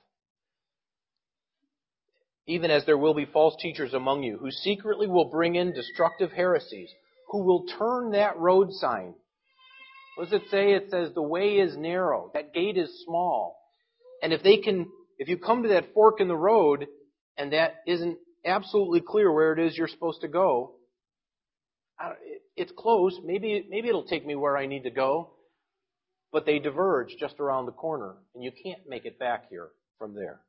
"Even as there will be false teachers among you, who secretly will bring in destructive heresies, who will turn that road sign." What does it say? It says the way is narrow. That gate is small. And if they can, if you come to that fork in the road and that isn't absolutely clear where it is you're supposed to go, it's close. Maybe, maybe it'll take me where I need to go. But they diverge just around the corner, and you can't make it back here from there.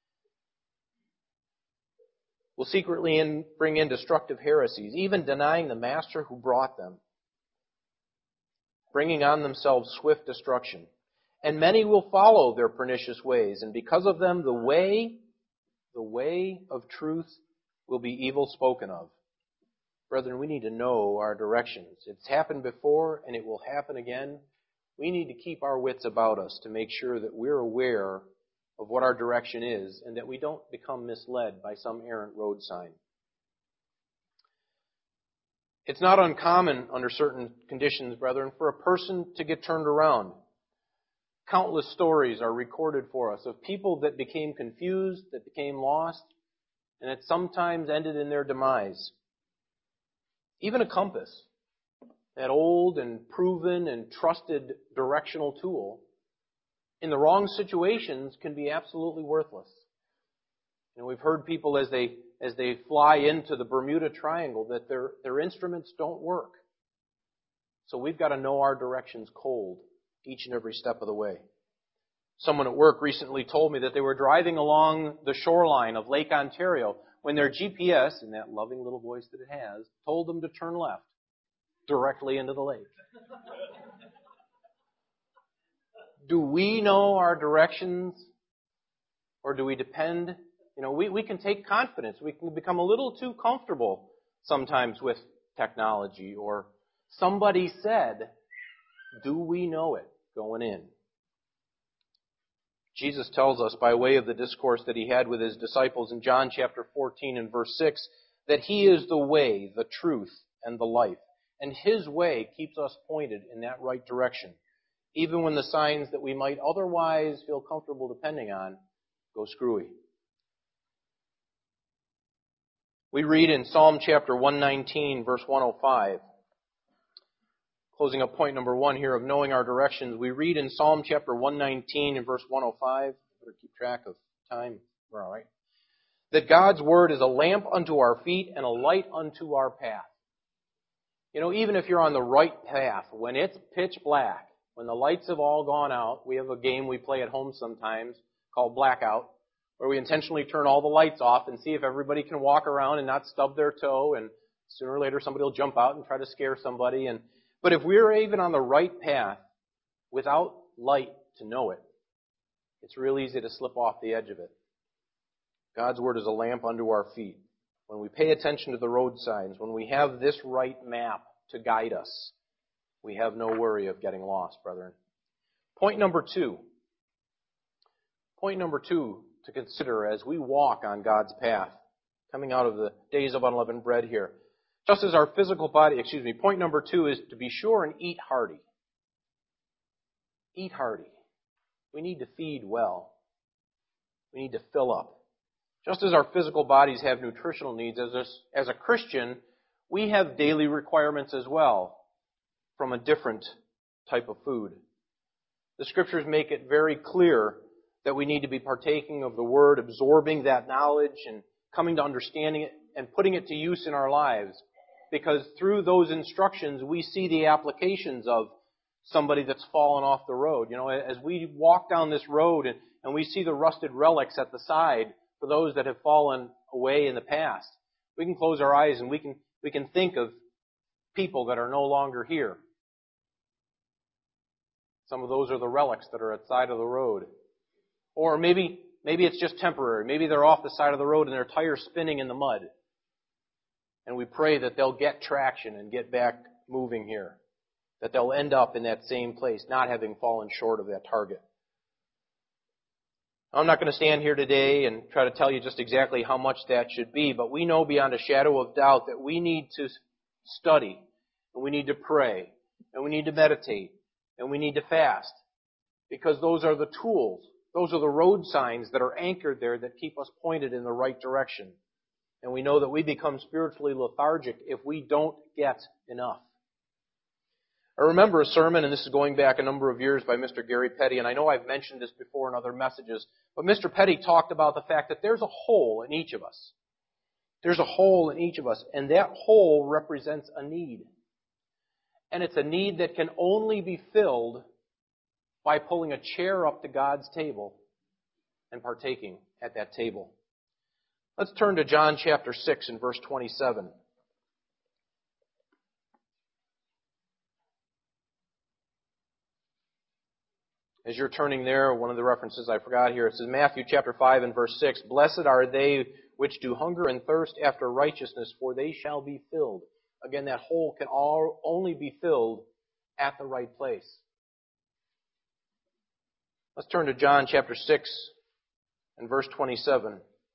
Will secretly in, bring in destructive heresies, even denying the master who brought them, bringing on themselves swift destruction. And many will follow their pernicious ways, and because of them the way, the way of truth will be evil spoken of. Brethren, we need to know our directions. It's happened before, and it will happen again. We need to keep our wits about us to make sure that we're aware of what our direction is, and that we don't become misled by some errant road sign. It's not uncommon under certain conditions, brethren, for a person to get turned around. Countless stories are recorded for us of people that became confused, that became lost, and it sometimes ended in their demise. Even a compass, that old and proven and trusted directional tool, in the wrong situations can be absolutely worthless. You know, we've heard people as they as they fly into the Bermuda Triangle that their their instruments don't work. So we've got to know our directions cold each and every step of the way. Someone at work recently told me that they were driving along the shoreline of Lake Ontario when their G P S, in that loving little voice that it has, told them to turn left directly into the lake. Do we know our directions, or do we depend? You know, we, we can take confidence. We can become a little too comfortable sometimes with technology, or somebody said, do we know it going in? Jesus tells us by way of the discourse that he had with his disciples in John chapter fourteen and verse six that he is the way, the truth, and the life. And his way keeps us pointed in that right direction, even when the signs that we might otherwise feel comfortable depending on go screwy. We read in Psalm chapter one nineteen, verse one oh five, closing up point number one here of knowing our directions. We read in Psalm chapter one nineteen and verse one oh five, better keep track of time, we're all right, that God's Word is a lamp unto our feet and a light unto our path. You know, even if you're on the right path, when it's pitch black, when the lights have all gone out, we have a game we play at home sometimes called Blackout, where we intentionally turn all the lights off and see if everybody can walk around and not stub their toe, and sooner or later somebody will jump out and try to scare somebody. And but if we're even on the right path, without light to know it, it's real easy to slip off the edge of it. God's Word is a lamp unto our feet. When we pay attention to the road signs, when we have this right map to guide us, we have no worry of getting lost, brethren. Point number two. Point number two to consider as we walk on God's path, coming out of the days of unleavened bread here. Just as our physical body, excuse me, point number two is to be sure and eat hearty. Eat hearty. We need to feed well. We need to fill up. Just as our physical bodies have nutritional needs, as a, as a Christian, we have daily requirements as well from a different type of food. The Scriptures make it very clear that we need to be partaking of the Word, absorbing that knowledge and coming to understanding it and putting it to use in our lives. Because through those instructions, we see the applications of somebody that's fallen off the road. You know, as we walk down this road and, and we see the rusted relics at the side for those that have fallen away in the past, we can close our eyes and we can we can think of people that are no longer here. Some of those are the relics that are at the side of the road. Or maybe maybe it's just temporary. Maybe they're off the side of the road and their tire's spinning in the mud. And we pray that they'll get traction and get back moving here. That they'll end up in that same place, not having fallen short of that target. I'm not going to stand here today and try to tell you just exactly how much that should be, but we know beyond a shadow of doubt that we need to study, and we need to pray, and we need to meditate, and we need to fast. Because those are the tools, those are the road signs that are anchored there that keep us pointed in the right direction. And we know that we become spiritually lethargic if we don't get enough. I remember a sermon, and this is going back a number of years, by Mister Gary Petty, and I know I've mentioned this before in other messages, but Mister Petty talked about the fact that there's a hole in each of us. There's a hole in each of us, and that hole represents a need. And it's a need that can only be filled by pulling a chair up to God's table and partaking at that table. Let's turn to John chapter six and verse twenty-seven. As you're turning there, one of the references I forgot here, it says Matthew chapter five and verse six, "Blessed are they which do hunger and thirst after righteousness, for they shall be filled." Again, that hole can all only be filled at the right place. Let's turn to John chapter six and verse twenty-seven.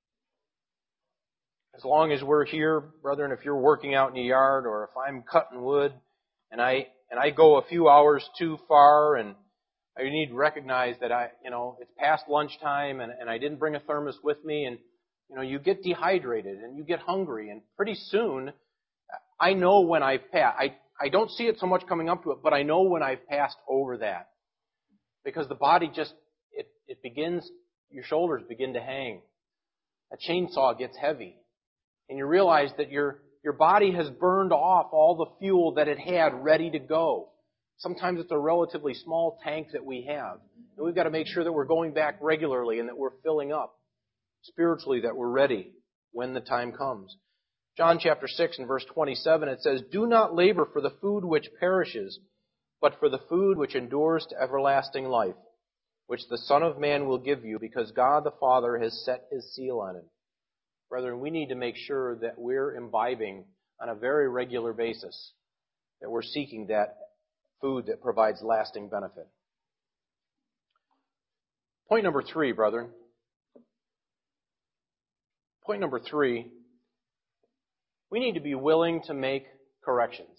As long as we're here, brethren, if you're working out in the yard or if I'm cutting wood and I and I go a few hours too far and I need to recognize that I, you know, it's past lunchtime and, and I didn't bring a thermos with me, and you know, you get dehydrated and you get hungry, and pretty soon I know when I've passed. I, I don't see it so much coming up to it, but I know when I've passed over that. Because the body just, it, it begins, your shoulders begin to hang. A chainsaw gets heavy. And you realize that your, your body has burned off all the fuel that it had ready to go. Sometimes it's a relatively small tank that we have. And we've got to make sure that we're going back regularly and that we're filling up spiritually, that we're ready when the time comes. John chapter six and verse twenty-seven, it says, "Do not labor for the food which perishes, but for the food which endures to everlasting life, which the Son of Man will give you, because God the Father has set His seal on it." Brethren, we need to make sure that we're imbibing on a very regular basis, that we're seeking that food that provides lasting benefit. Point number three, brethren. Point number three, we need to be willing to make corrections.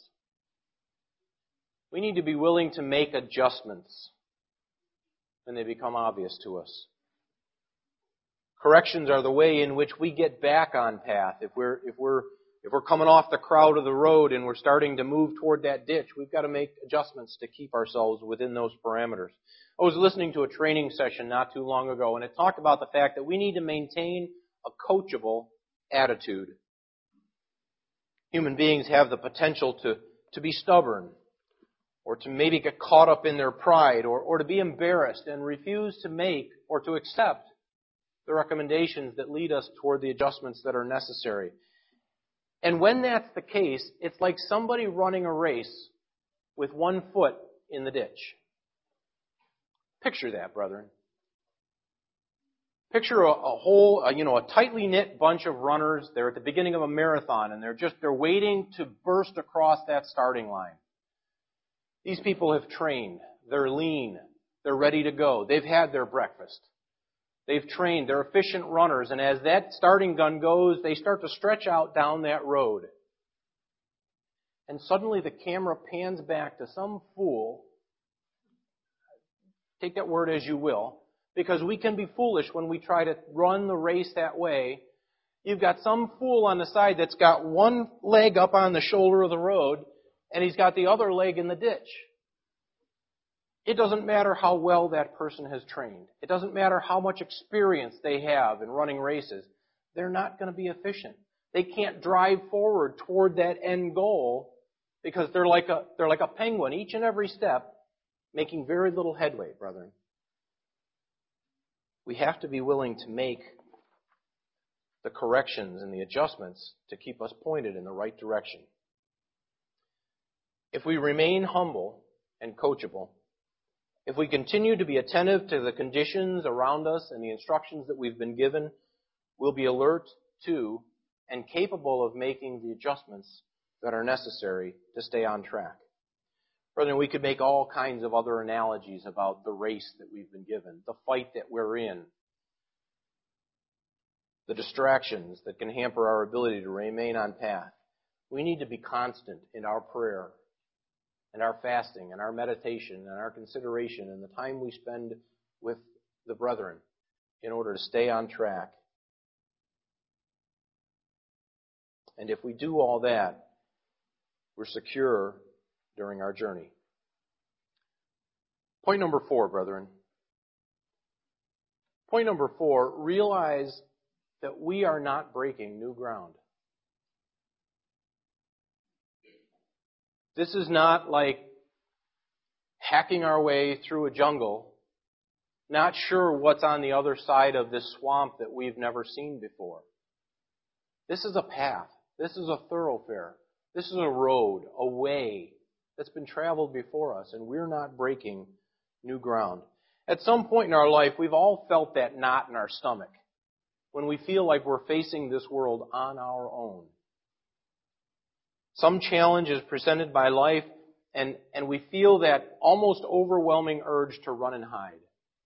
We need to be willing to make adjustments when they become obvious to us. Corrections are the way in which we get back on path. If we're, if we're, if we're coming off the crowd of the road and we're starting to move toward that ditch, we've got to make adjustments to keep ourselves within those parameters. I was listening to a training session not too long ago, and it talked about the fact that we need to maintain a coachable attitude. Human beings have the potential to, to be stubborn, or to maybe get caught up in their pride, or, or to be embarrassed and refuse to make or to accept the recommendations that lead us toward the adjustments that are necessary. And when that's the case, it's like somebody running a race with one foot in the ditch. Picture that, brethren. Picture a, a whole, a, you know, a tightly knit bunch of runners. They're at the beginning of a marathon, and they're just, they're waiting to burst across that starting line. These people have trained. They're lean. They're ready to go. They've had their breakfast. They've trained. They're efficient runners. And as that starting gun goes, they start to stretch out down that road. And suddenly the camera pans back to some fool. Take that word as you will, because we can be foolish when we try to run the race that way. You've got some fool on the side that's got one leg up on the shoulder of the road, and he's got the other leg in the ditch. It doesn't matter how well that person has trained. It doesn't matter how much experience they have in running races. They're not going to be efficient. They can't drive forward toward that end goal because they're like a, they're like a penguin, each and every step, making very little headway, brethren. We have to be willing to make the corrections and the adjustments to keep us pointed in the right direction. If we remain humble and coachable, if we continue to be attentive to the conditions around us and the instructions that we've been given, we'll be alert to and capable of making the adjustments that are necessary to stay on track. Brethren, we could make all kinds of other analogies about the race that we've been given, the fight that we're in, the distractions that can hamper our ability to remain on path. We need to be constant in our prayer and our fasting and our meditation and our consideration and the time we spend with the brethren in order to stay on track. And if we do all that, we're secure during our journey. Point number four, brethren. Point number four, realize that we are not breaking new ground. This is not like hacking our way through a jungle, not sure what's on the other side of this swamp that we've never seen before. This is a path. This is a thoroughfare. This is a road, a way that's been traveled before us, and we're not breaking new ground. At some point in our life, we've all felt that knot in our stomach when we feel like we're facing this world on our own. Some challenge is presented by life, and, and we feel that almost overwhelming urge to run and hide.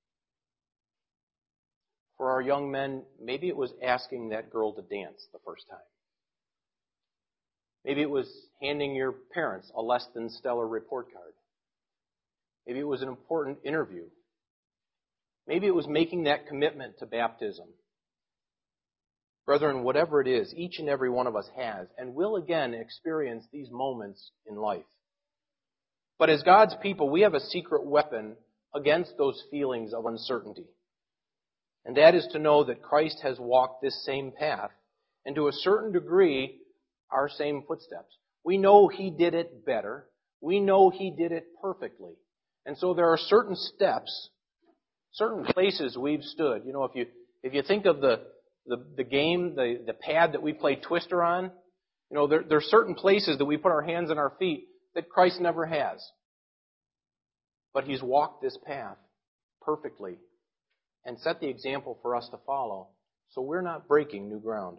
For our young men, maybe it was asking that girl to dance the first time. Maybe it was handing your parents a less than stellar report card. Maybe it was an important interview. Maybe it was making that commitment to baptism. Brethren, whatever it is, each and every one of us has and will again experience these moments in life. But as God's people, we have a secret weapon against those feelings of uncertainty. And that is to know that Christ has walked this same path, and to a certain degree, our same footsteps. We know He did it better. We know He did it perfectly. And so there are certain steps, certain places we've stood. You know, if you if you think of the the, the game, the, the pad that we play Twister on, you know, there, there are certain places that we put our hands and our feet that Christ never has. But He's walked this path perfectly and set the example for us to follow, so we're not breaking new ground.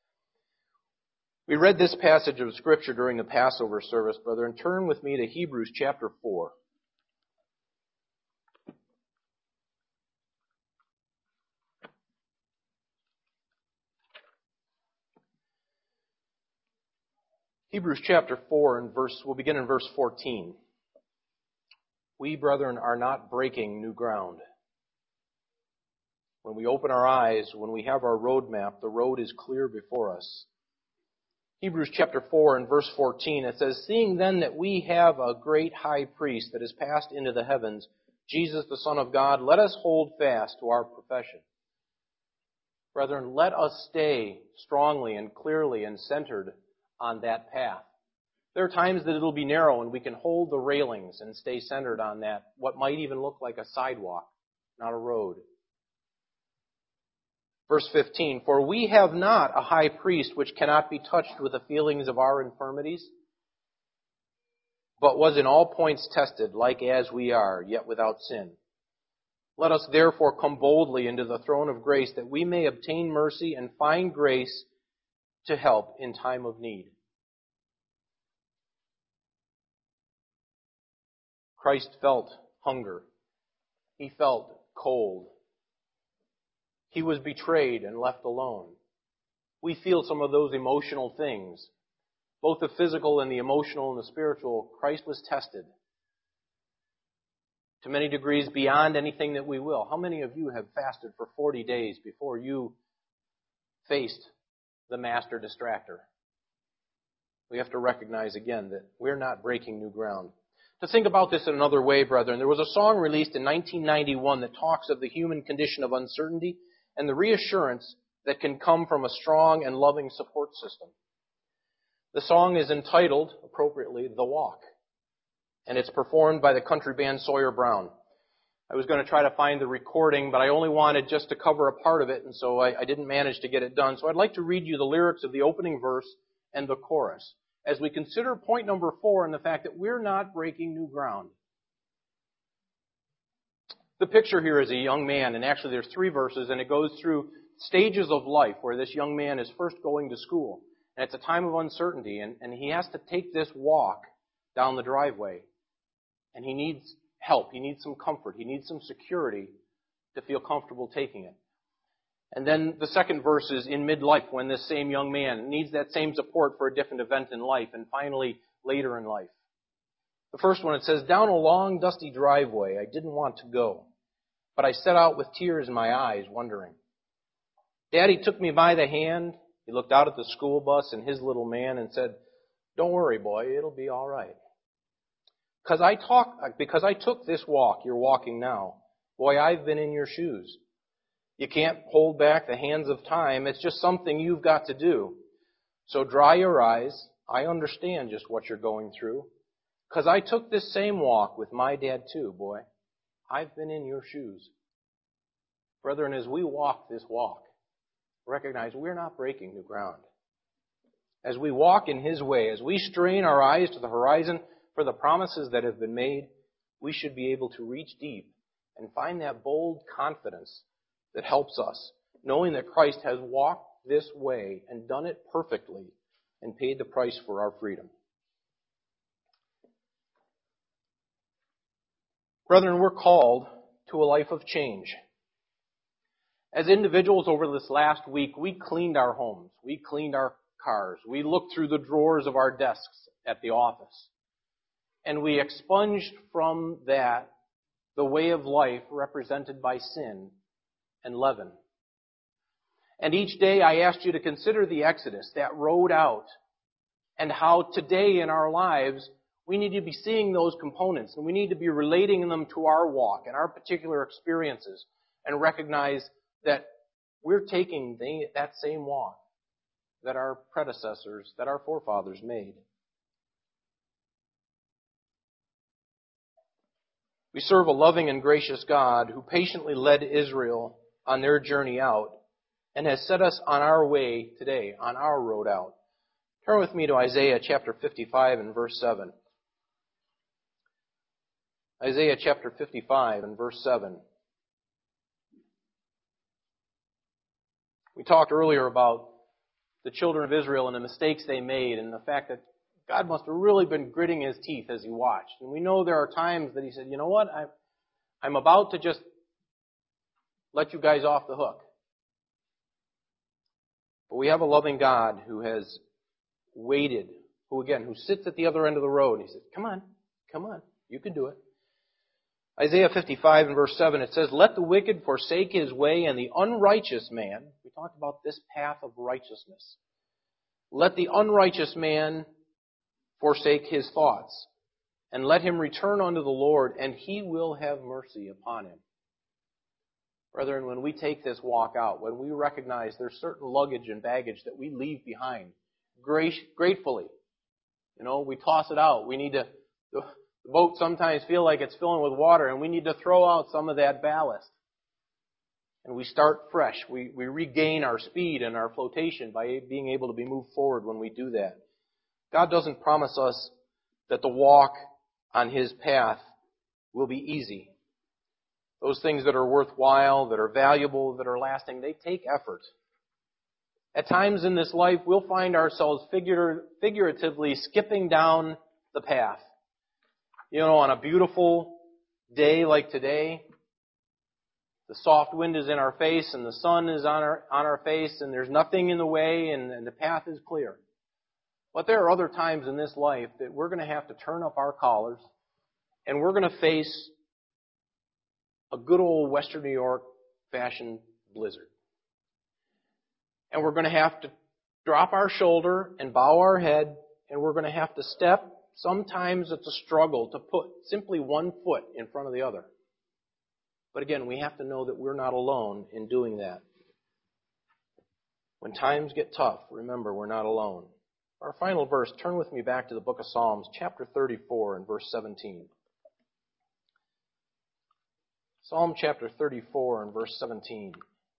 We read this passage of Scripture during the Passover service, brethren. Turn with me to Hebrews chapter four. Hebrews chapter four, and verse, we'll begin in verse fourteen. We, brethren, are not breaking new ground. When we open our eyes, when we have our road map, the road is clear before us. Hebrews chapter four and verse fourteen, it says, "Seeing then that we have a great high priest that is passed into the heavens, Jesus the Son of God, let us hold fast to our profession." Brethren, let us stay strongly and clearly and centered on that path. There are times that it'll be narrow and we can hold the railings and stay centered on that, what might even look like a sidewalk, not a road. Verse fifteen, "For we have not a high priest which cannot be touched with the feelings of our infirmities, but was in all points tested, like as we are, yet without sin. Let us therefore come boldly into the throne of grace, that we may obtain mercy and find grace to help in time of need." Christ felt hunger. He felt cold. He was betrayed and left alone. We feel some of those emotional things, both the physical and the emotional and the spiritual. Christ was tested to many degrees beyond anything that we will. How many of you have fasted for forty days before you faced the master distractor? We have to recognize again that we're not breaking new ground. To think about this in another way, brethren, there was a song released in nineteen ninety-one that talks of the human condition of uncertainty and the reassurance that can come from a strong and loving support system. The song is entitled, appropriately, "The Walk," and it's performed by the country band Sawyer Brown. I was going to try to find the recording, but I only wanted just to cover a part of it, and so I, I didn't manage to get it done. So I'd like to read you the lyrics of the opening verse and the chorus as we consider point number four and the fact that we're not breaking new ground. The picture here is a young man, and actually there's three verses, and it goes through stages of life where this young man is first going to school. And it's a time of uncertainty, and, and he has to take this walk down the driveway. And he needs help. He needs some comfort. He needs some security to feel comfortable taking it. And then the second verse is in midlife, when this same young man needs that same support for a different event in life, and finally later in life. The first one, it says, "Down a long, dusty driveway I didn't want to go, but I set out with tears in my eyes, wondering. Daddy took me by the hand. He looked out at the school bus and his little man and said, 'Don't worry, boy, it'll be all right. Because I talk, because I took this walk you're walking now, boy, I've been in your shoes. You can't hold back the hands of time. It's just something you've got to do. So dry your eyes. I understand just what you're going through. Because I took this same walk with my dad too, boy. I've been in your shoes.'" Brethren, as we walk this walk, recognize we're not breaking new ground. As we walk in His way, as we strain our eyes to the horizon for the promises that have been made, we should be able to reach deep and find that bold confidence that helps us, knowing that Christ has walked this way and done it perfectly and paid the price for our freedom. Brethren, we're called to a life of change. As individuals over this last week, we cleaned our homes. We cleaned our cars. We looked through the drawers of our desks at the office. And we expunged from that the way of life represented by sin and leaven. And each day I asked you to consider the Exodus, that road out, and how today in our lives we need to be seeing those components, and we need to be relating them to our walk and our particular experiences, and recognize that we're taking the, that same walk that our predecessors, that our forefathers made. We serve a loving and gracious God who patiently led Israel on their journey out and has set us on our way today, on our road out. Turn with me to Isaiah chapter fifty-five and verse seven. Isaiah chapter fifty-five and verse seven. We talked earlier about the children of Israel and the mistakes they made and the fact that God must have really been gritting His teeth as He watched. And we know there are times that He said, you know what, I, I'm about to just let you guys off the hook. But we have a loving God who has waited, who again, who sits at the other end of the road. He says, come on, come on, you can do it. Isaiah fifty-five and verse seven, it says, "Let the wicked forsake his way, and the unrighteous man," we talked about this path of righteousness, "let the unrighteous man forsake his thoughts, and let him return unto the Lord, and He will have mercy upon him." Brethren, when we take this walk out, when we recognize there's certain luggage and baggage that we leave behind, gratefully, you know, we toss it out. We need to, the boat sometimes feel like it's filling with water, and we need to throw out some of that ballast. And we start fresh. We, we regain our speed and our flotation by being able to be moved forward when we do that. God doesn't promise us that the walk on His path will be easy. Those things that are worthwhile, that are valuable, that are lasting, they take effort. At times in this life, we'll find ourselves figure, figuratively skipping down the path. You know, on a beautiful day like today, the soft wind is in our face and the sun is on our, on our face and there's nothing in the way and, and the path is clear. But there are other times in this life that we're going to have to turn up our collars and we're going to face a good old Western New York fashion blizzard. And we're going to have to drop our shoulder and bow our head, and we're going to have to step. Sometimes it's a struggle to put simply one foot in front of the other. But again, we have to know that we're not alone in doing that. When times get tough, remember, we're not alone. Our final verse, turn with me back to the book of Psalms, chapter thirty-four and verse seventeen. Psalm chapter thirty-four and verse seventeen.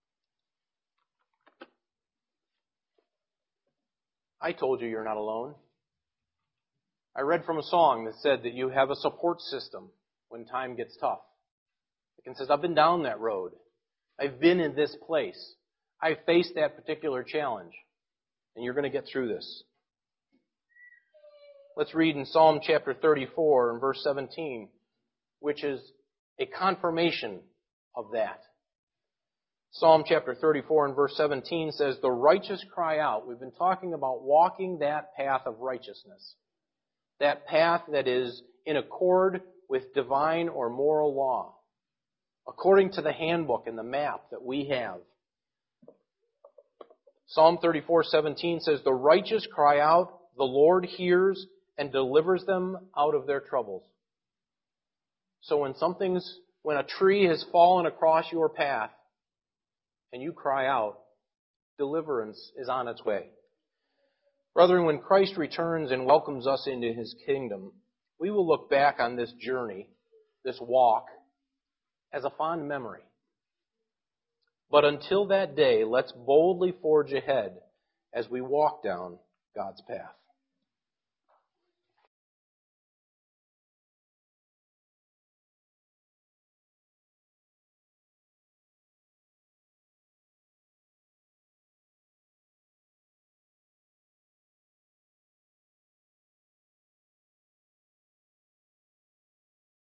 I told you you're not alone. I read from a song that said that you have a support system when time gets tough. It says, I've been down that road. I've been in this place. I've faced that particular challenge. And you're going to get through this. Let's read in Psalm chapter thirty-four and verse seventeen, which is a confirmation of that. Psalm chapter thirty-four and verse seventeen says, "The righteous cry out." We've been talking about walking that path of righteousness. That path that is in accord with divine or moral law. According to the handbook and the map that we have. Psalm thirty-four seventeen says, "The righteous cry out, the Lord hears and delivers them out of their troubles." So when something's, when a tree has fallen across your path, and you cry out, deliverance is on its way. Brethren, when Christ returns and welcomes us into His kingdom, we will look back on this journey, this walk, as a fond memory. But until that day, let's boldly forge ahead as we walk down God's path.